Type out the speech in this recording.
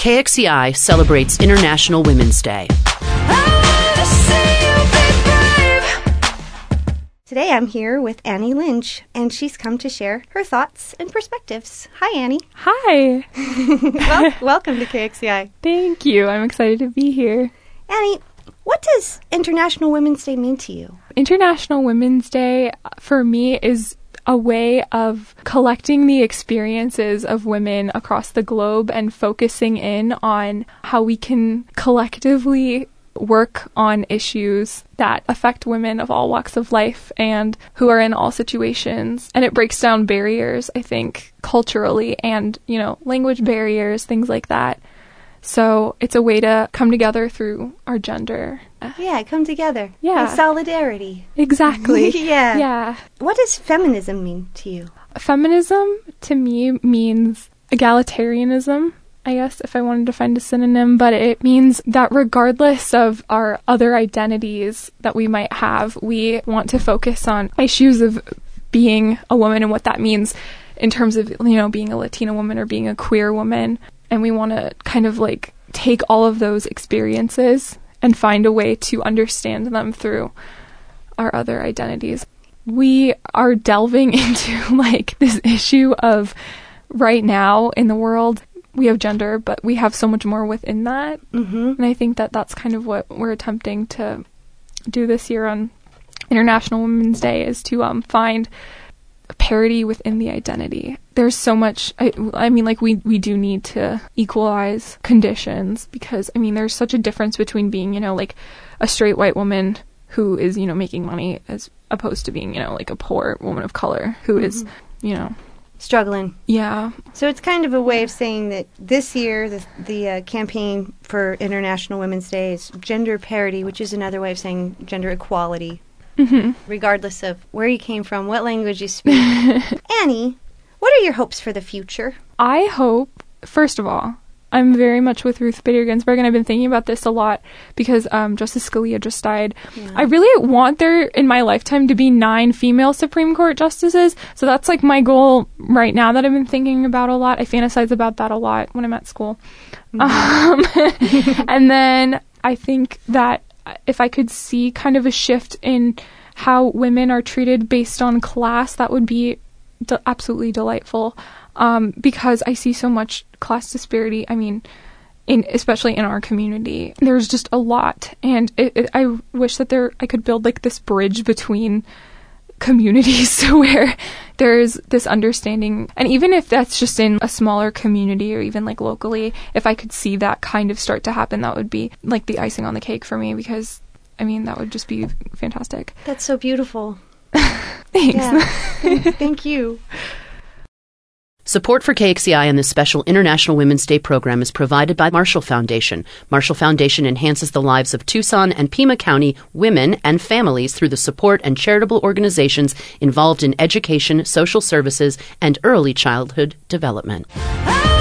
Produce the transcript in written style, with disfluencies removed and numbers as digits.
KXCI celebrates International Women's Day. Today I'm here with Annie Lynch, and she's come to share her thoughts and perspectives. Hi, Annie. Hi. Welcome to KXCI. Thank you. I'm excited to be here. Annie, what does International Women's Day mean to you? International Women's Day, for me, is a way of collecting the experiences of women across the globe and focusing in on how we can collectively work on issues that affect women of all walks of life and who are in all situations. And it breaks down barriers, I think, culturally and, language barriers, things like that. So it's a way to come together through our gender. Yeah, come together. Yeah. In solidarity. Exactly. Yeah. Yeah. What does feminism mean to you? Feminism, to me, means egalitarianism, I guess, if I wanted to find a synonym, but it means that regardless of our other identities that we might have, we want to focus on issues of being a woman and what that means in terms of, being a Latina woman or being a queer woman. And we want to kind of take all of those experiences and find a way to understand them through our other identities. We are delving into this issue of right now in the world, we have gender, but we have so much more within that. Mm-hmm. And I think that that's kind of what we're attempting to do this year on International Women's Day, is to find parity within the identity. There's so much, we do need to equalize conditions because, there's such a difference between being, a straight white woman who is, making money as opposed to being, a poor woman of color who is, struggling. Yeah. So it's kind of a way of saying that this year, the campaign for International Women's Day is gender parity, which is another way of saying gender equality. Mm-hmm. Regardless of where you came from, what language you speak. Annie, what are your hopes for the future? I hope, first of all, I'm very much with Ruth Bader Ginsburg, and I've been thinking about this a lot because Justice Scalia just died. Yeah. I really want there, in my lifetime, to be 9 female Supreme Court justices. So that's my goal right now that I've been thinking about a lot. I fantasize about that a lot when I'm at school. Mm-hmm. And then I think that if I could see kind of a shift in how women are treated based on class, that would be absolutely delightful. Because I see so much class disparity, especially in our community. There's just a lot. And I wish that I could build this bridge between communities where there's this understanding. And even if that's just in a smaller community or even locally, if I could see that kind of start to happen, that would be the icing on the cake for me because, that would just be fantastic. That's so beautiful. Thanks. Yeah. Thank you. Support for KXCI and this special International Women's Day program is provided by Marshall Foundation. Marshall Foundation enhances the lives of Tucson and Pima County women and families through the support and charitable organizations involved in education, social services, and early childhood development.